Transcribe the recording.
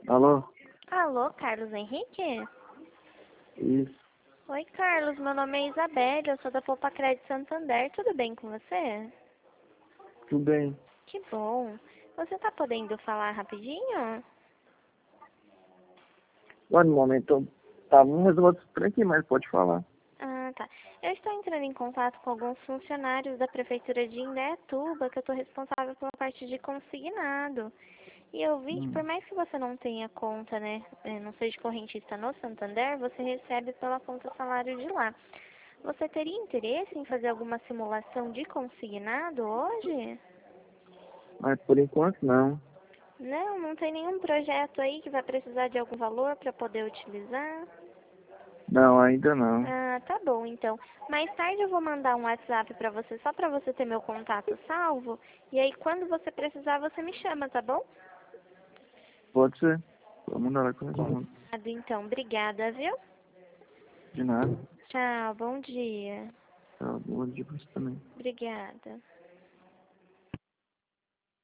Alô? Alô, Carlos Henrique? Isso, Oi, Carlos. Meu nome é Isabelle. Eu sou da Poupa Crédito Santander. Tudo bem com você? tudo bem. Que bom. Você tá podendo falar rapidinho? Olha, no momento eu tava resolvendo esse trem aqui, mas pode falar. Ah, tá. Eu estou entrando em contato com alguns funcionários da Prefeitura de Indaiatuba, que eu estou responsável pela parte de consignado. E eu vi que por mais que você não tenha conta, né, não seja correntista no Santander, você recebe pela conta salário de lá. Você teria interesse em fazer alguma simulação de consignado hoje? Mas por enquanto não. Não, não tem nenhum projeto aí que vai precisar de algum valor para poder utilizar? Não, ainda não. Ah, tá bom, então. Mais tarde eu vou mandar um WhatsApp para você, só para você ter meu contato salvo. E aí, quando você precisar, você me chama, tá bom? Pode ser. Vamos mandar lá que eu respondo. Então, obrigada, viu? De nada. Tchau, bom dia. Tá, bom dia pra você também. Obrigada.